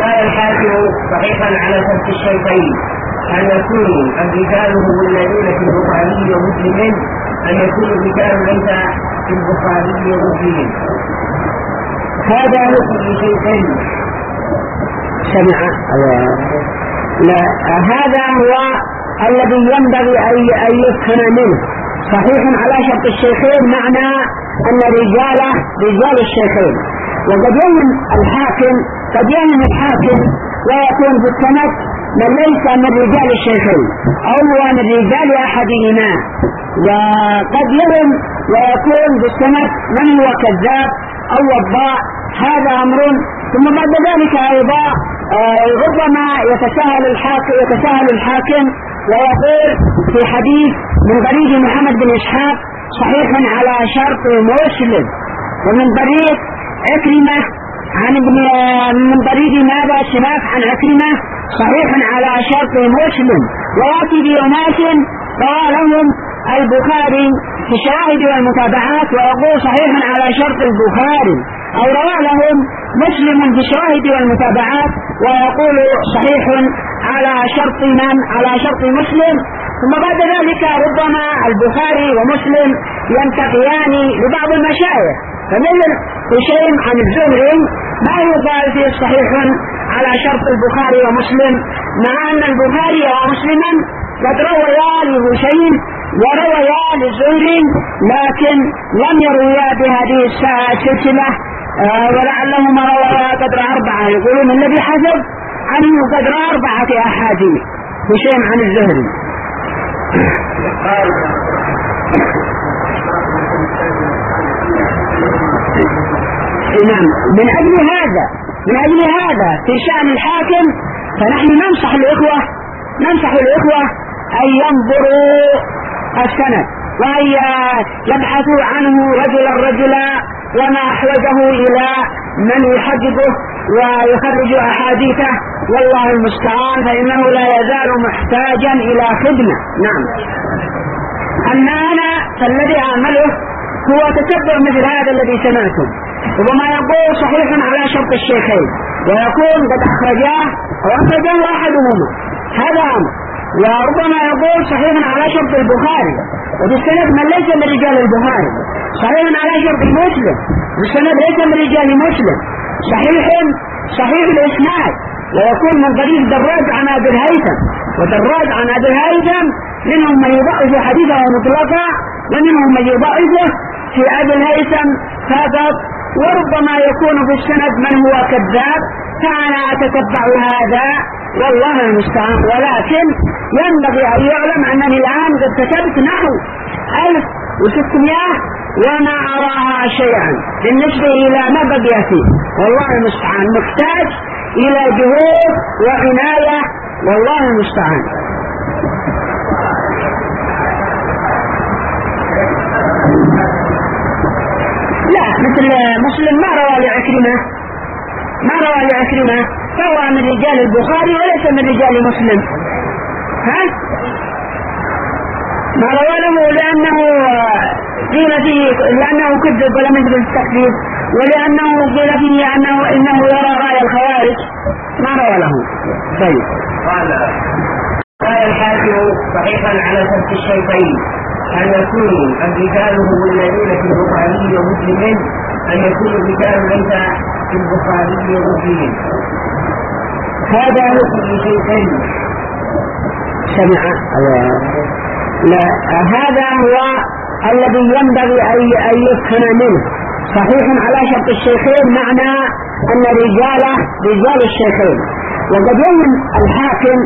قال الحاكم صحيحا على شرط الشيخين أن يكونوا الرجال هم الذين في البخاري ومسلم، أن يكون الرجال ليس في البخاري ومسلم. هذا كل شيء سمع. لا، هذا هو الذي ينبغي أن يفهم منه. صحيح على شرط الشيخين معنى أن رجال الشيخين. وقد يهم الحاكم ويكون في السند من ليس من رجال الشيخين أو من رجال أحدهما، وقد يهم ويكون في السند من هو كذاب أو وضاع. هذا أمر. ثم بعد ذلك أيضا ربما يتساهل الحاكم ويقول في حديث من طريق محمد بن إسحاق صحيح على شرط مسلم، ومن طريق عكرمة من طريق ماذا سماك عن عكرمة صحيح على شرط مسلم، ويأتي بأناس قالهم البخاري في الشواهد والمتابعات ويقول صحيح على شرط البخاري، أو روى لهم مسلم في الشواهد والمتابعات ويقول صحيح على شرط مسلم. ثم بعد ذلك ربما البخاري ومسلم ينتقيان لبعض المشايخ، فمثل هشيم عن الزهري ما يقال فيه صحيح على شرط البخاري ومسلم، مع أن البخاري ومسلما قد رويا لهشيم ورويا للزهري، لكن لم يرويا بهذه السلسلة، ولعلهما رويا قدر 4. يقولون الذي حسب عنه قدر 4 أحاديث هشيم عن الزهري. نعم. من أجل هذا في شأن الحاكم فنحن ننصح الإخوة أن ينظروا السند وأن يبحثوا عنه رجلا وما أحوجه إلى من يحققه ويخرج أحاديثه، والله المستعان، فإنه لا يزال محتاجا إلى خدمة. نعم. أما أنا فالذي أعمله هو تتبع مثل هذا الذي سمعتم، وما يقول صحيح على شرط الشيخين ويكون قد أخرجاه أو أخرجاه أحدهما، هذا أمر. وربما يقول صحيح على شرط البخاري وفي السند من ليس من رجال البخاري، صحيح على شرط مسلم والسند ليس من رجال مسلم، صحيح الإسناد ويكون من طريق دراج عن أبي الهيثم، ودراج عن أبي الهيثم منهم من يضعف حديثه مطلقا ومنهم من يضعفه في أبي الهيثم فقط، وربما يكون في السند من هو كذاب، فأنا أتتبع هذا والله المستعان. ولكن ينبغي أن يعلم أنني الآن قد كتبت نحو 1600 وما أراها شيئا بالنسبة إلى ما بقي فيه، والله المستعان. محتاج إلى جهود وعناية، والله المستعان. لا، مثل مسلم ما روى لعكرمة فهو من رجال البخاري وليس من رجال مسلم. ما روى له لأنه قيل فيه لأنه كذب ولم يثبت التكذيب، ولأنه قيل فيه إنه يرى رأي الخوارج، ما روى له. طيب. قال الحاكم صحيحا على شرط الشيخين أن يكونوا الرجال هم الذين في البخاري ومسلم، أن يكون الرجال ليس في البخاري ومسلم. هذا كل شيء سمع. لا، هذا هو الذي ينبغي أن يفهم منه. صحيح على شرط الشيخين معنى أن رجال الشيخين. وقد يهم الحاكم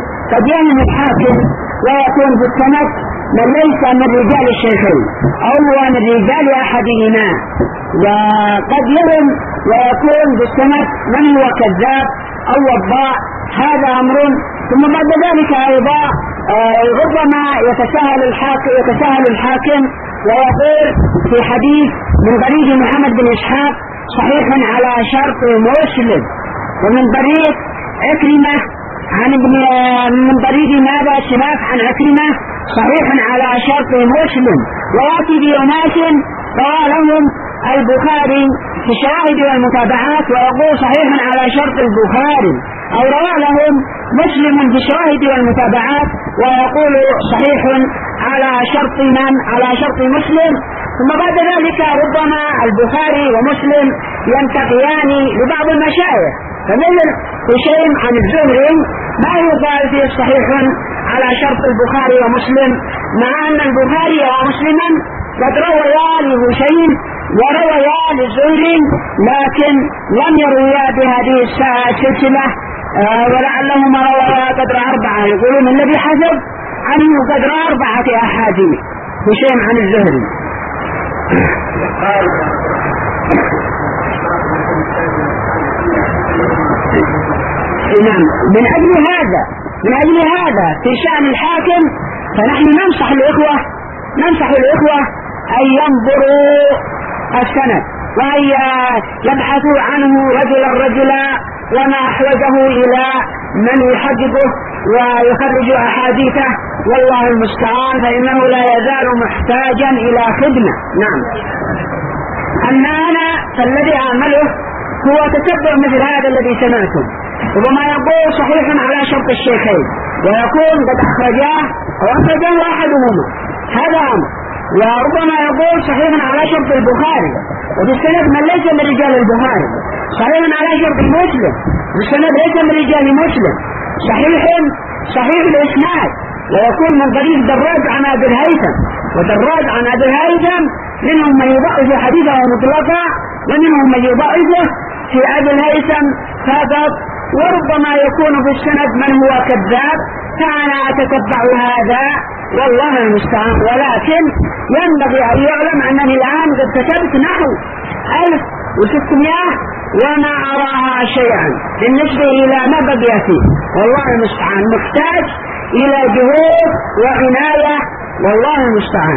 ويكون في السند من ليس من رجال الشيخين أو من رجال أحدهما، وقد يهم ويكون في السند من هو كذاب أو وضاع. هذا أمر. ثم بعد ذلك أيضا ربما يتساهل الحاكم ويقول في حديث من طريق محمد بن إسحاق صحيح على شرط مسلم، ومن طريق عكرمة من طريق ماذا سماك عن عكرمة صحيح على شرط مسلم، ويأتي بأناس قالهم البخاري في الشواهد والمتابعات ويقول صحيح على شرط البخاري، أو روى لهم مسلم في الشواهد والمتابعات ويقول صحيح على شرط من؟ على شرط مسلم. ثم بعد ذلك ربما البخاري ومسلم ينتقيان لبعض المشايخ، فمثل هشيم عن الزهري ما يقال فيه صحيح على شرط البخاري ومسلم، مع أن البخاري ومسلما قد رويا لهشيم ورويا للزهري، لكن لم يرويا بهذه السلسلة، ولعلهما رويا قدر 4، يقولون الذي حسب عنه قدر 4 أحاديث هشيم عن الزهري. نعم، من أجل هذا في شأن الحاكم فنحن ننصح الإخوة أن ينظروا السند وأن يبحثوا عنه رجلا وما أحوجه إلى من يحققه ويخرج أحاديثه، والله المستعان، فإنه لا يزال محتاجا إلى خدمة. نعم. أما أنا فالذي أعمله هو تتبع مثل هذا الذي سمعتم، ربما يقول صحيح على شرط الشيخين ويكون قد أخرجاه أو أخرجاه أحدهما، هذا أمر، وربما يقول صحيح على شرط البخاري وفي السند من ليس من رجال البخاري، صحيح على شرط مسلم وفي السند ليس من رجال مسلم، صحيح الإسناد ويكون من طريق دراج عن أبي الهيثم، ودراج عن أبي الهيثم منهم من يضعف حديثه مطلقا ومنهم من يضعفه في أبي الهيثم فقط، وربما يكون في السند من هو كذاب، فأنا أتتبع هذا والله المستعان. ولكن ينبغي أن يعلم أنني الآن قد كتبت نحو 1600 وما أراها شيئا بالنسبة إلى ما بقي فيه، والله المستعان، محتاج إلى جهود وعناية، والله المستعان.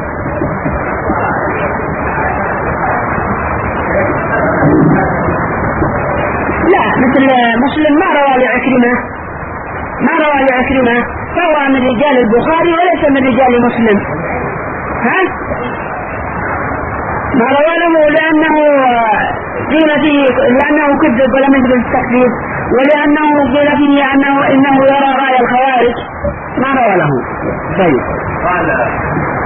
لا، مثل مسلم ما روى لعكرمة فهو من رجال البخاري وليس من رجال مسلم، ما روى له لأنه قيل فيه لأنه كذب ولم يثبت التكذيب، ولأنه قيل فيه إنه يرى رأي الخوارج، ما روى له. طيب.